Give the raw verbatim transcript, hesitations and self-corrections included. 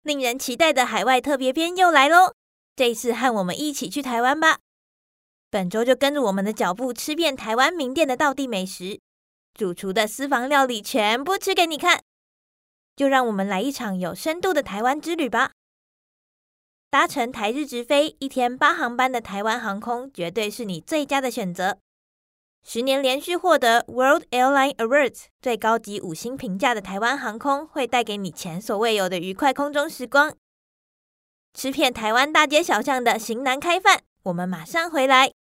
令人期待的海外特别篇又来咯，这次和我们一起去台湾吧。本周就跟着我们的脚步吃遍台湾名店的道地美食，主厨的私房料理全部吃给你看。就让我们来一场有深度的台湾之旅吧。搭乘台日直飞一天八航班的台湾航空绝对是你最佳的选择。十年连续获得 World Airline Awards 最高级五星评价的台湾航空，会带给你前所未有的愉快空中时光。吃遍台湾大街小巷的型男开饭，我们马上回来。